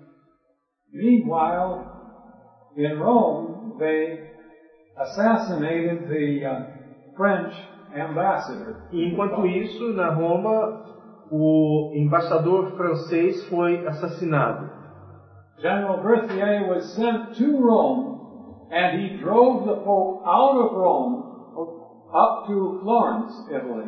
Meanwhile, in Rome, they assassinated the uh, French ambassador. E enquanto isso, na Roma, o embaixador francês foi assassinado. General Berthier was sent to Rome, and he drove the Pope out of Rome up to Florence, Italy.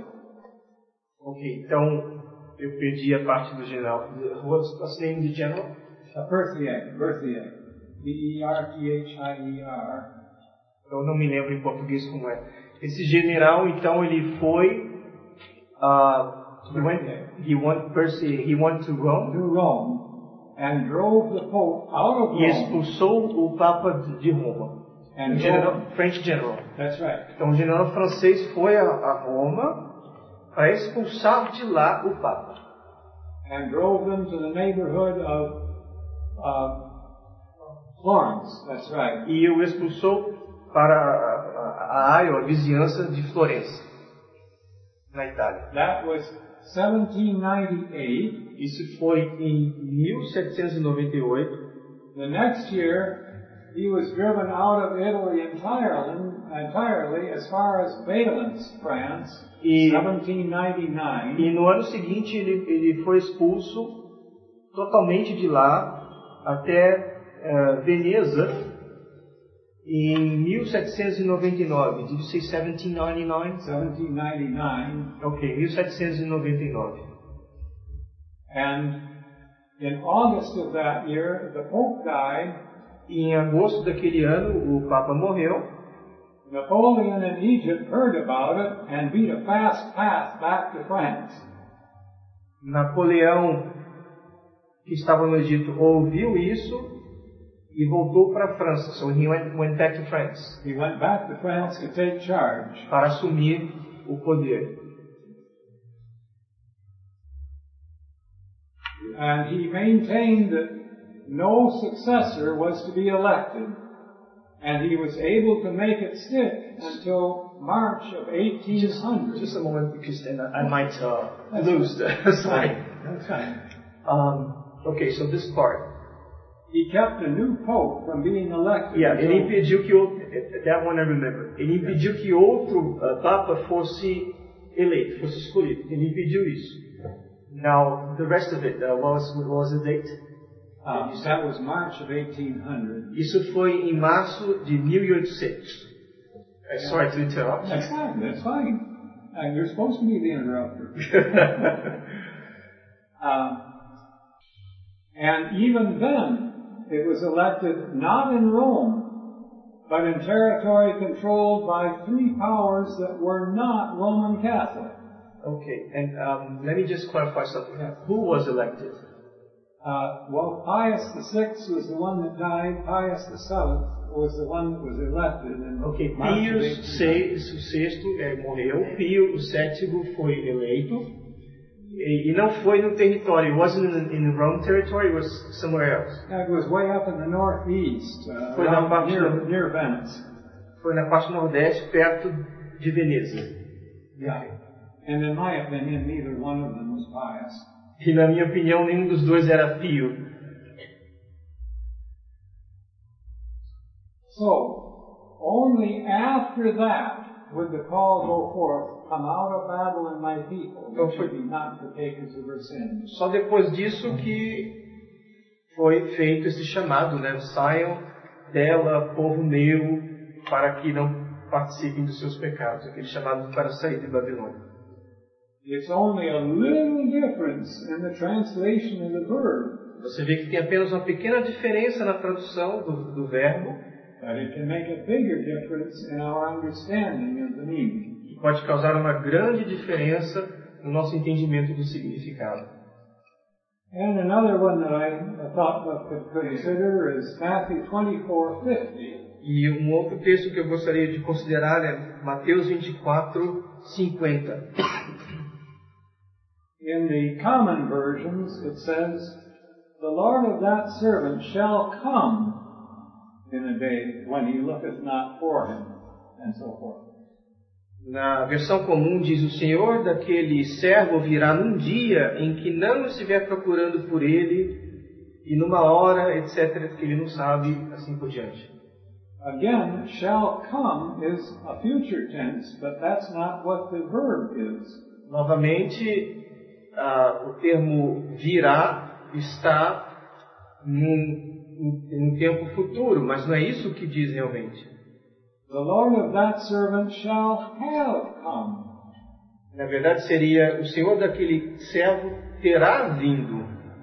Ok, então eu perdi a parte do general. What's the name of the general? Uh, Berthier, Berthier, B E R T H I E R. Eu não me lembro em português como é. Esse general, então, ele foi. Uh, he went. He went. Percy, he went to Rome. To Rome, and drove the Pope out of E Rome. expulsou o Papa de Roma. And O general, French general. That's right. Então, o general francês foi a, a Roma para expulsar de lá o Papa. And drove them to the neighborhood of uh, Florence. That's right. E o expulsou para a, a área, a vizinhança de Florença, na Itália. That was seventeen ninety-eight. Isso foi em mil setecentos e noventa e oito. The next year, he was driven out of Italy entirely, entirely as far as Valence, France, E, seventeen ninety-nine. e no ano seguinte ele, ele foi expulso totalmente de lá até uh, Veneza em mil setecentos e noventa e nove. Did you say seventeen ninety-nine? seventeen ninety-nine. Ok, mil setecentos e noventa e nove. And in August of that year, the Pope died. E em agosto daquele ano o Papa morreu. Napoleon in Egypt heard about it and beat a fast path back to France. Napoleão, que estava no Egito, ouviu isso e voltou para a França. So he went, went back to France. He went back to France to take charge. Para assumir o poder. And he maintained that no successor was to be elected. And he was able to make it stick until March of eighteen hundred. Just, just a moment, because then I might uh, lose the slide. That's fine. Um, okay, so this part. He kept a new pope from being elected. Yeah, ele impediu que outro, that one I remember. Ele impediu que outro uh, papa fosse eleito, fosse escolhido. Ele impediu isso. Now, the rest of it, uh, what was, what was the date? Uh, that was March of eighteen hundred. Isso foi em março de mil e oitocentos. Uh, sorry to interrupt. That's fine, that's fine. Uh, you're supposed to be the interrupter. uh, and even then, it was elected not in Rome, but in territory controlled by three powers that were not Roman Catholic. Okay, and um, let me just clarify something. Who was elected? Uh, well, Pius the Sixth was the one that died. Pius the Seventh was the one that was elected. In okay, March Pio of o sexto é, morreu. Pio o sétimo foi eleito. E, e não foi no território. It wasn't in, in Rome territory. It was somewhere else. It was way up in the northeast, uh, foi na parte near, do, near Venice. Foi na parte nordeste, perto de Veneza. Yeah. Okay. And in my opinion, neither one of them was pious. E na minha opinião, nenhum dos dois era pio. So, only after that would the call go forth, come out of Babylon, my people, então, which should be not partakers of her sins. Só depois disso que foi feito esse chamado, né? Saiam dela, povo meu, para que não participem dos seus pecados. Aquele chamado para sair de Babilônia. It's only a little difference in the translation of the verb. Você vê que tem apenas uma pequena diferença na tradução do, do verbo. But it can make a bigger difference in our understanding of the meaning. Que pode causar uma grande diferença no nosso entendimento do significado. And another one that I thought we could consider is Matthew twenty-four fifty. E um outro texto que eu gostaria de considerar é Mateus vinte e quatro, cinquenta. In the common versions, it says, "The Lord of that servant shall come in a day when he looketh not for him," and so forth. Na versão comum diz: o Senhor daquele servo virá num dia em que não estiver procurando por ele, e numa hora, etcétera, que ele não sabe, assim por diante. Again, shall come is a future tense, but that's not what the verb is. Novamente, Uh, o termo virá está num, num tempo futuro, mas não é isso que diz realmente. The Lord of that servant shall have come. Na verdade seria: o Senhor daquele servo terá vindo.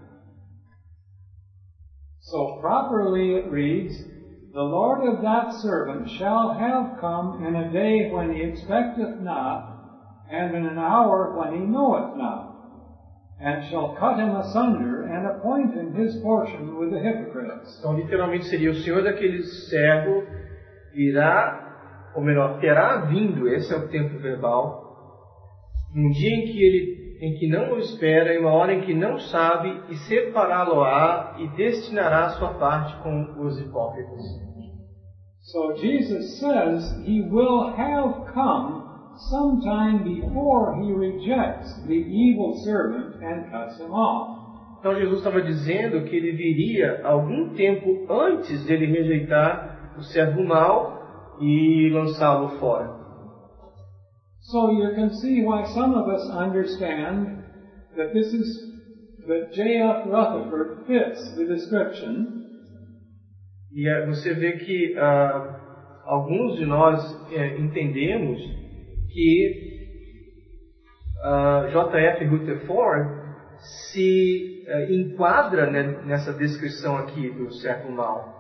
So properly it reads, "The Lord of that servant shall have come in a day when he expecteth not, and in an hour when he knoweth not. And shall cut him asunder, and appoint him his portion with the hypocrites." Então, literalmente seria: o Senhor daquele servo virá, ou melhor, terá vindo, esse é o tempo verbal, um dia em que ele, em que não o espera, e uma hora em que não sabe, e separá-lo-á, e destinará a sua parte com os hipócritas. So Jesus says he will have come sometime before he rejects the evil servant and cuts him off. Então Jesus estava dizendo que ele viria algum tempo antes dele rejeitar o servo mau e lançá-lo fora. So you can see why some of us understand that this is that J F Rutherford fits the description. E você vê que uh, alguns de nós uh, entendemos que uh, J F Rutherford se uh, enquadra, né, nessa descrição aqui do servo mau.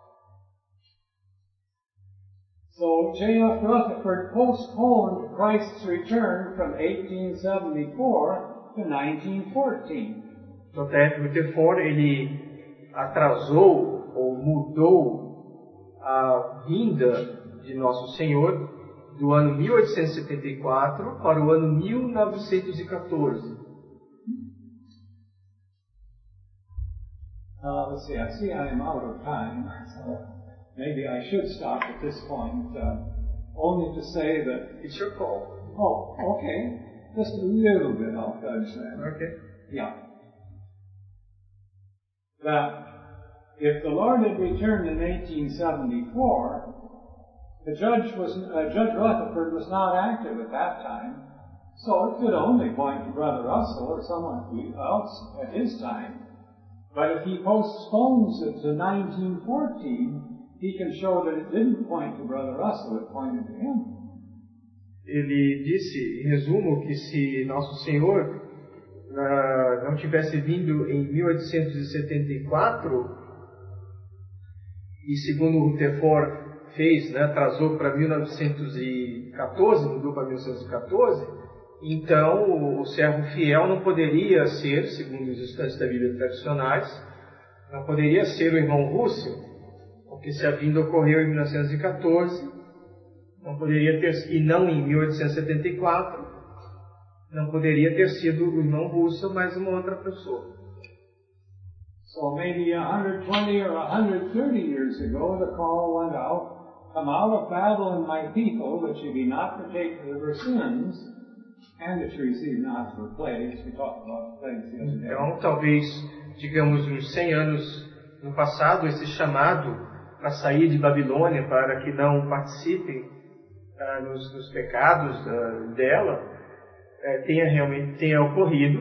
So J F Rutherford postponed Christ's return from eighteen seventy-four to nineteen fourteen. J F Rutherford ele atrasou ou mudou a vinda de Nosso Senhor do ano mil oitocentos e setenta e quatro para o ano mil novecentos e quatorze. Uh, let's see, I see I am out of time, so maybe I should stop at this point, uh, only to say that... It's your call. Oh, okay. Just a little bit, I'll judge then. Okay. Yeah. That if the Lord had returned in eighteen seventy-four, the judge was, uh, Judge Rutherford was not active at that time, so it could only point to Brother Russell or someone else at his time. But if he postpones it to nineteen fourteen, he can show that it didn't point to Brother Russell, it pointed to him. Ele disse, em resumo, que se Nosso Senhor uh, não tivesse vindo em mil oitocentos e setenta e quatro, e segundo o Rutherford fez, né, atrasou para mil novecentos e quatorze, mudou para mil novecentos e quatorze, então o servo fiel não poderia ser, segundo os estudantes da Bíblia tradicionais, não poderia ser o irmão Russell, porque se a vinda ocorreu em mil novecentos e quatorze, não poderia ter, e não em mil oitocentos e setenta e quatro, não poderia ter sido o irmão Russell, mas uma outra pessoa. So maybe one hundred twenty or one hundred thirty years ago, the call went out, "Come out of Babylon, my people, that ye be not partakers of her sins, and that ye receive not her plagues." We talked about plagues the other day. Então, talvez, digamos, uns cem anos no passado, esse chamado para sair de Babilônia, para que não participem Uh, nos, nos pecados uh, dela, uh, tenha realmente tenha ocorrido.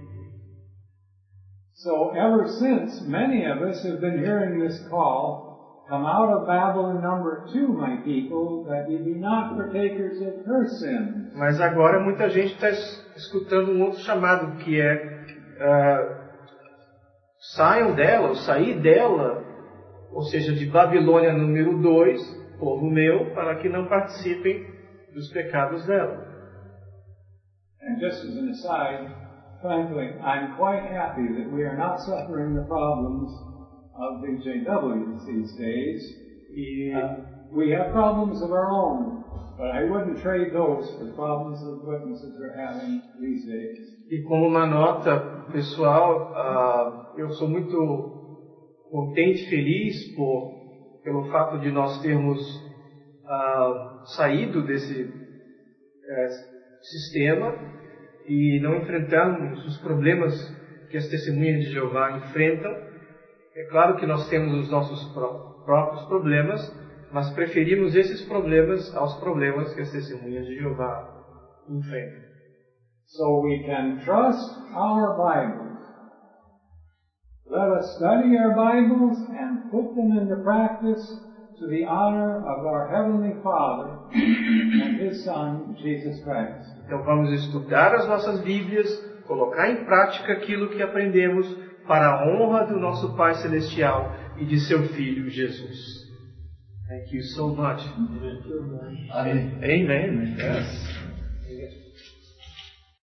So ever since, many of us have been hearing this call, "Come out of Babylon, number two, my people, that ye be not partakers of her sins." Mas agora muita gente está escutando um outro chamado, que é uh, saiam dela, ou sair dela, ou seja, de Babilônia número dois, povo meu, para que não participem dos pecados dela. And just as an aside, frankly, I'm quite happy that we are not suffering the problems of the J Ws these days. E uh, we have problems of our own, but I wouldn't trade those for problems that witnesses are having these days. E como uma nota pessoal, uh, eu sou muito contente e feliz por pelo fato de nós termos uh, saído desse uh, sistema e não enfrentarmos os problemas que as testemunhas de Jeová enfrentam. É claro que nós temos os nossos pró- próprios problemas, mas preferimos esses problemas aos problemas que as testemunhas de Jeová enfrentam. So we can trust our Bibles. Let us study our Bibles and put them into practice to the honor of our Heavenly Father and His Son, Jesus Christ. Então vamos estudar as nossas Bíblias, colocar em prática aquilo que aprendemos para a honra do nosso Pai Celestial e de seu Filho Jesus. Thank you so much. Amen. Amen. Yes.